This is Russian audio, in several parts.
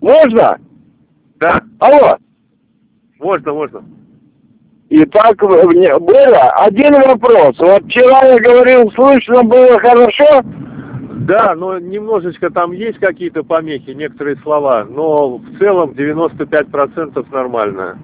Можно? Да, Алло. можно. Итак, было один вопрос. Вот вчера я говорил, слышно было хорошо? Да, но немножечко там есть какие-то помехи, некоторые слова, но в целом 95% нормально.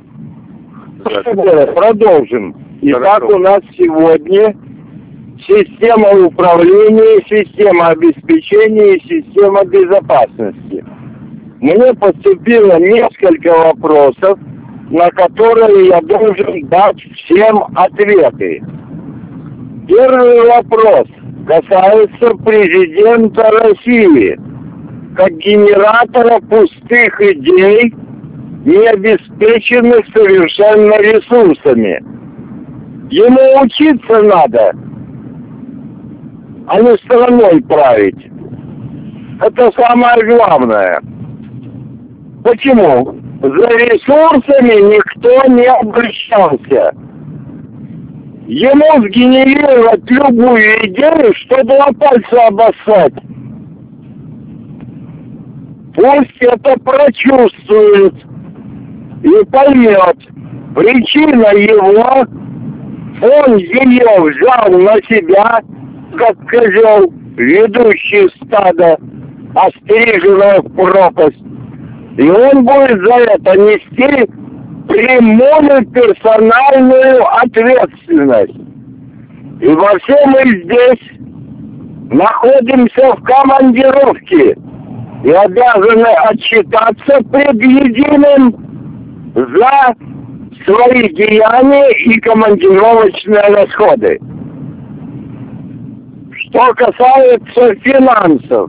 Продолжим. Итак, Хорошо. у нас сегодня система управления, система обеспечения и система безопасности. Мне поступило несколько вопросов, на которые я должен дать всем ответы. Первый вопрос касается президента России, как генератора пустых идей, не обеспеченных совершенно ресурсами. Ему учиться надо, а не страной править. Это самое главное. Почему? За ресурсами никто не обращался. Ему сгенерировать любую идею, что два пальца обоссать. Пусть это прочувствует и поймет. Причина его, он ее взял на себя, как козел, ведущий стадо, остриженное в пропасть. И он будет за это нести прямую персональную ответственность. И во все мы здесь находимся в командировке и обязаны отчитаться пред единым за свои деяния и командировочные расходы. Что касается финансов,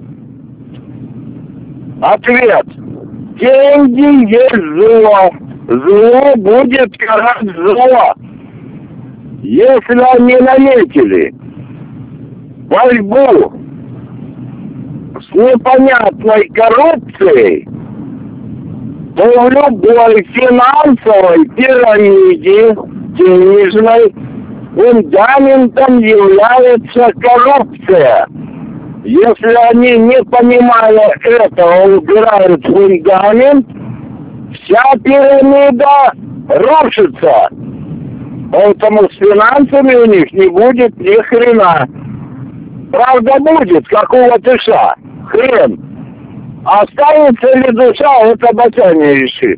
ответ. Деньги есть зло. Зло будет карать зло. Если они наметили борьбу с непонятной коррупцией, то в любой финансовой пирамиде денежной фундаментом является коррупция. Если они, не понимая этого, убирают фундамент, вся пирамида рушится. Поэтому с финансами у них не будет ни хрена. Правда будет, как у латыша. Хрен. Останется ли душа, это Батяня решит.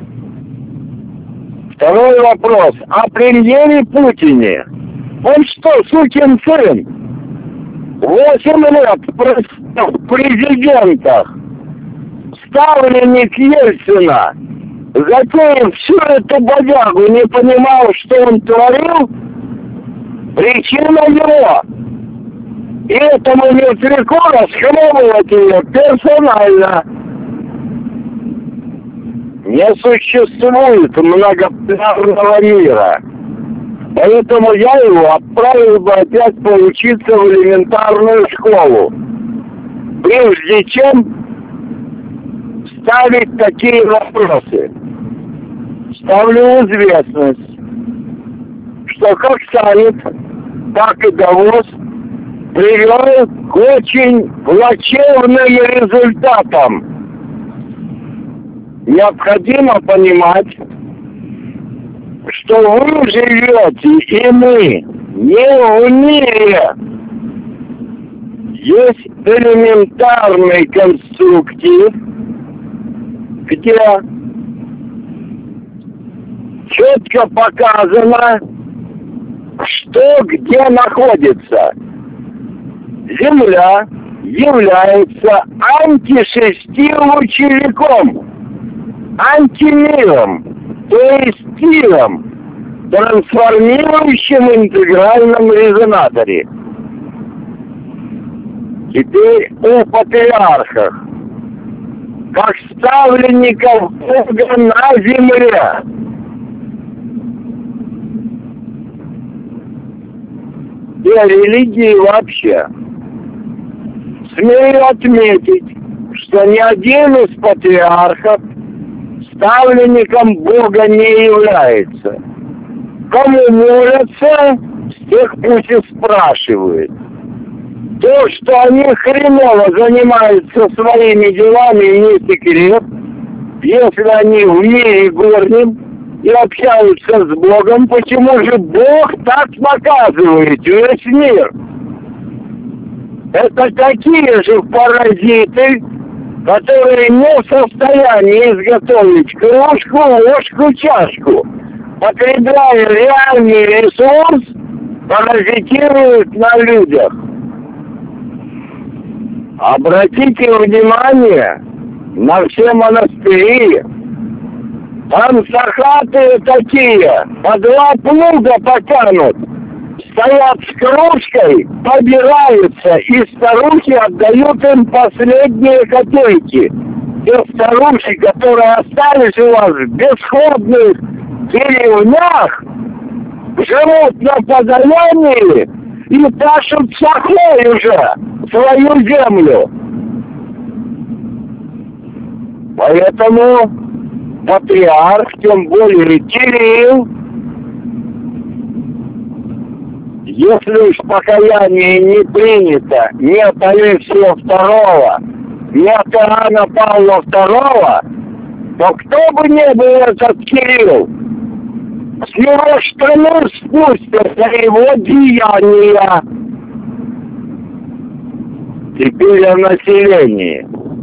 Второй вопрос. О премьере Путине. Он что, сукин сын? 8 лет в президентах. Ставленник Ельцина. Затем всю эту бодягу не понимал, что он творил. Причина его. И этому мертвяку расхлебывать ее персонально. Не существует многополярного мира. Поэтому я его отправил бы опять поучиться в элементарную школу. Прежде чем ставить такие вопросы. Ставлю в известность, что как саммит, так и Давос привел к очень плачевным результатам. Необходимо понимать, что вы живете и мы не в мире. Есть элементарный конструктив, где четко показано, что где находится. Земля является антишестилучевиком, антимиром, то есть тиром, трансформирующим интегральном резонаторе. Теперь о патриархах, как ставленников Бога на земле. И о религии вообще. Смею отметить, что ни один из патриархов ставленником Бога не является. Кому молятся, с тех пусть и спрашивают. То, что они хреново занимаются своими делами, не секрет, Если они в мире горнем и общаются с Богом, почему же Бог так показывает весь мир? Это такие же паразиты, которые не в состоянии изготовить кружку, ложку, чашку. Потребляя реальный ресурс, паразитируют на людях. Обратите внимание на все монастыри. Там сахатые такие, по 2 плуга потянут. Стоят с кружкой, побираются, и старухи отдают им последние копейки. Те старухи, которые остались у вас в бесходных деревнях, живут на подаянии и тащат сахой уже свою землю. Поэтому патриарх, тем более Кирилл, если уж покаяние не принято ни от Алексия II, ни от Иоанна Павла II, то кто бы ни был этот Кирилл, с его штаны спустятся его деяния. Теперь о населении.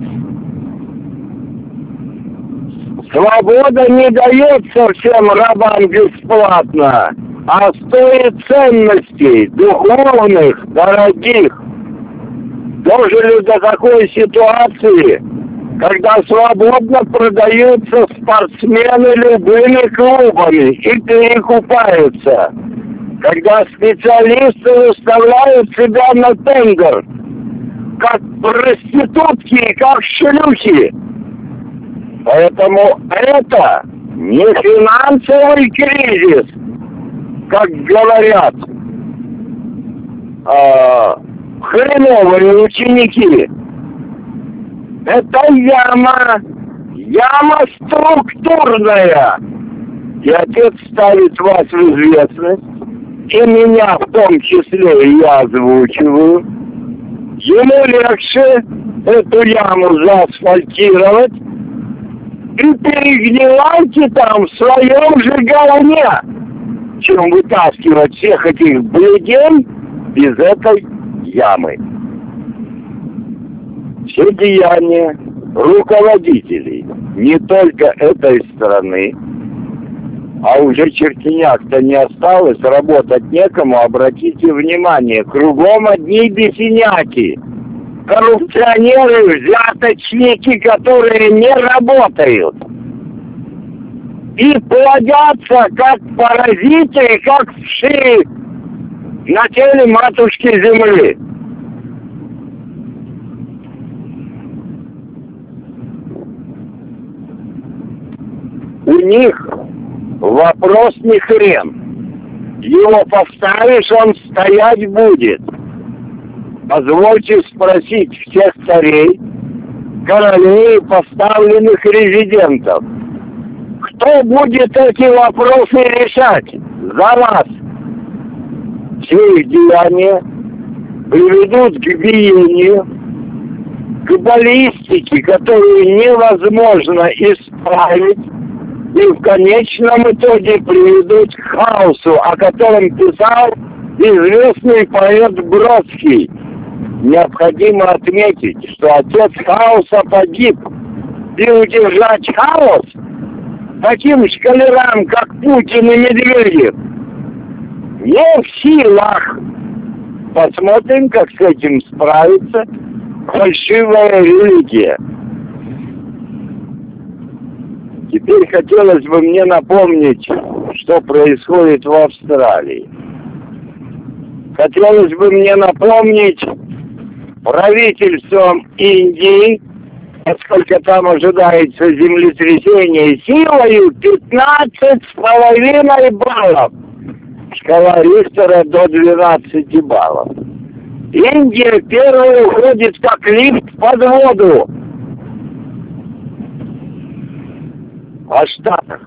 Свобода не дается всем рабам бесплатно, а стоит ценностей, духовных, дорогих. Дожили до такой ситуации, когда свободно продаются спортсмены любыми клубами и перекупаются. Когда специалисты выставляют себя на тендер, как проститутки, как шлюхи. Поэтому это не финансовый кризис, как говорят хреновые ученики. Это яма структурная. И Отец ставит вас в известность, и меня в том числе я озвучиваю. Ему легче эту яму заасфальтировать и перегнивайте там в своем же говне, чем вытаскивать всех этих бледей из этой ямы. Все деяния руководителей не только этой страны, а уже чертеняк-то не осталось, работать некому, обратите внимание, кругом одни бесеняки, коррупционеры, взяточники, которые не работают. И плодятся как паразиты, как вши на теле матушки земли. У них вопрос не хрен. Его поставишь, он стоять будет. Позвольте спросить всех царей, королей, поставленных резидентов. Кто будет эти вопросы решать за вас? Все их деяния приведут к биению, к баллистике, которую невозможно исправить, и в конечном итоге приведут к хаосу, о котором писал известный поэт Бродский. Необходимо отметить, что отец хаоса погиб, и удержать хаос таким шкалерам, как Путин и Медведев, не в силах. Посмотрим, как с этим справится фальшивая религия. Теперь хотелось бы мне напомнить, что происходит в Австралии. Хотелось бы мне напомнить правительством Индии, поскольку там ожидается землетрясение силою 15,5 баллов. Шкала Рихтера до 12 баллов. Индия первая уходит как лифт под воду. О Штатах.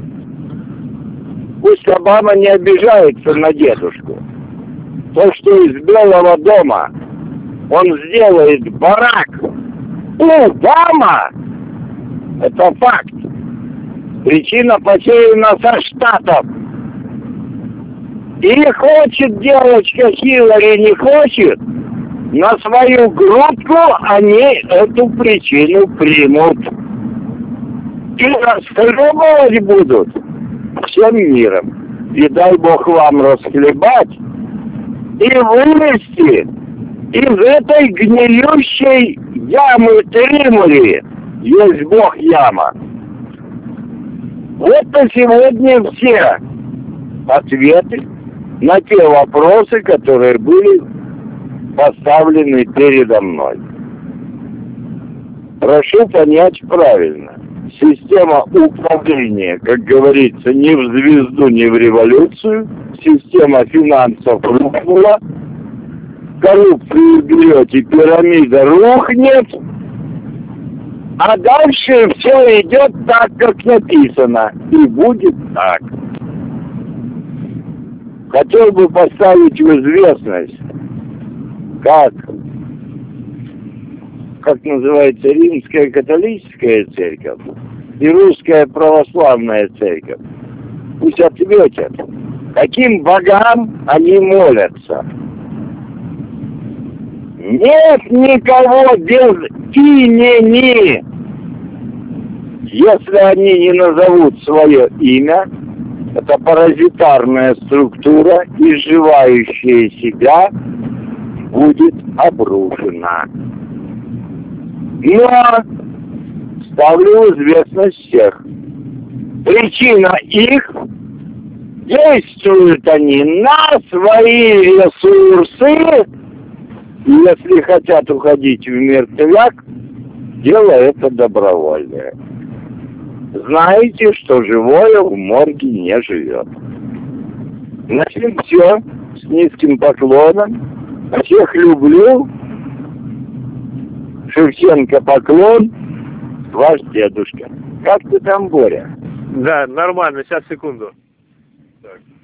Пусть Обама не обижается на дедушку. То, что из Белого дома он сделает барак Обама, Это факт. Причина посеяна со Штатов. И хочет девочка Хиллари, не хочет, на свою группу они эту причину примут. И расхлебывать будут всем миром. И дай Бог вам расхлебать и вылезти из этой гниющей ямы Тримури. Есть Бог яма. Вот на сегодня все ответы на те вопросы, которые были поставлены передо мной. Прошу понять правильно. Система управления, как говорится, ни в звезду, ни в революцию. Система финансов рухнула. Коррупцию берете, пирамида рухнет. А дальше все идет так, как написано. И будет так. Хотел бы поставить в известность, как называется Римская католическая церковь и Русская православная церковь. Пусть ответят, каким богам они молятся. Нет никого без имени. Если они не назовут свое имя, это паразитарная структура, изживающая себя, будет обрушена. Но ставлю в известность всех. Причина их: действуют они на свои ресурсы, и если хотят уходить в мертвяк, дело это добровольное. Знаете, что живое в морге не живет. На этом все. С низким поклоном. Всех люблю. Шевченко поклон. Ваш дедушка. Как ты там, Боря? Да, нормально. Сейчас, секунду. Так.